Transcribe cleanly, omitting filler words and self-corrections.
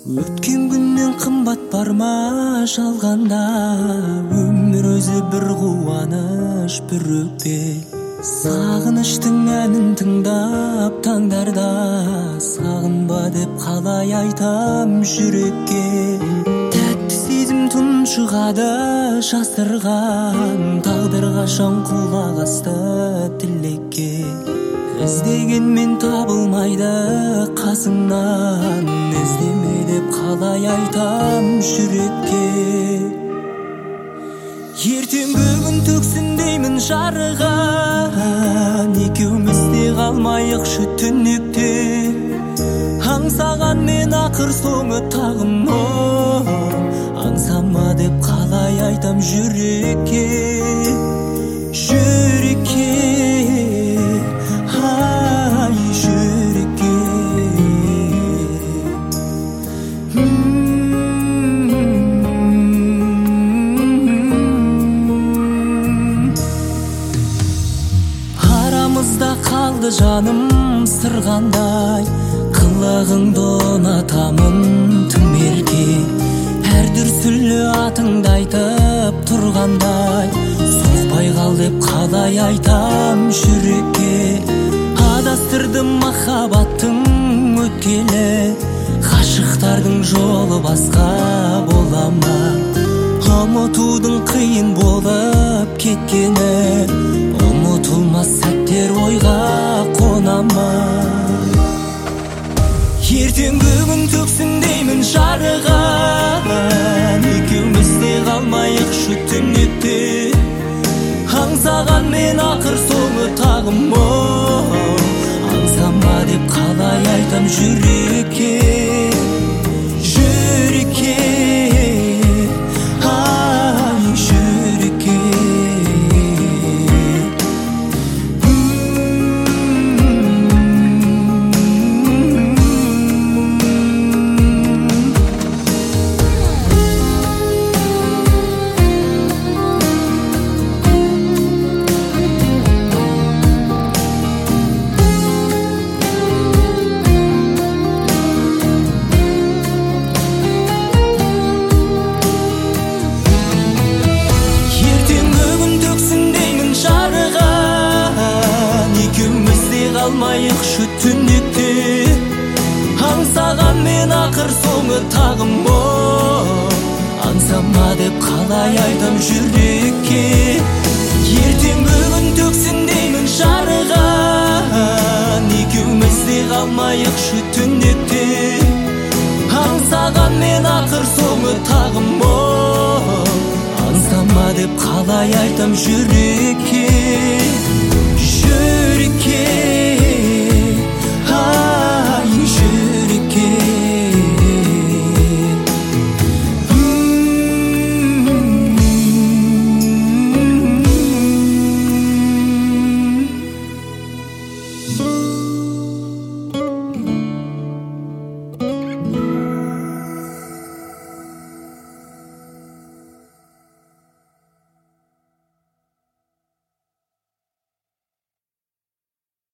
Өткен күннен қымбат бар ма жалғанда, өмір өзі бір қуаныш, бір өкпе. Сағыныштың әнін тыңдап таңдарда, сағынба деп қалай айтам жүрекке. Тәтті сезім тұншығады жасырған, тағдыр қашан құлақ асты тілекке. Іздегенмен табылмайды қасыңнан, іздеме деп қалай айтам жүрекке. Ертеңгі күн төксін деймін жарыған, екеуміз де қалмайықшы түнекте. Аңсаған мен ақыр соңы тағым аңсама деп қалай айтам жүрекке. Жүрекке, ай жүрекке. Арамызда қалды жаным сырғандай, қылығыңды ұнатамын тым ерке. Әр дүрсілі атыңды айтып тұрғандай, соқпай қал деп қалай айтам жүрекке. Адастырдым махаббаттың өткелі, ғашықтардың жолы басқа бола ма? Ұмытудың қиын болып кеткені, ұмытылмас сәттер ойға қона ма? Ертеңгі күн төксін деймін жарыған, екеуміз де қалмайықшы түнекте. Аңсаған мен ақыр соңы тағым аңсама деп қалай айтам жүрекке. Жүрекке, ай жүрекке. Қалмайықшы түнекте. Аңсаған мен ақыр соңы тағым аңсама деп қалай айтам жүрекке. Ертеңгі күн төксін деймін жарыған, екеуміз де қалмайықшы түнекте. Аңсаған мен ақыр соңы тағым аңсама деп қалай айтам жүрекке. Жүрекке, ай жүрекке.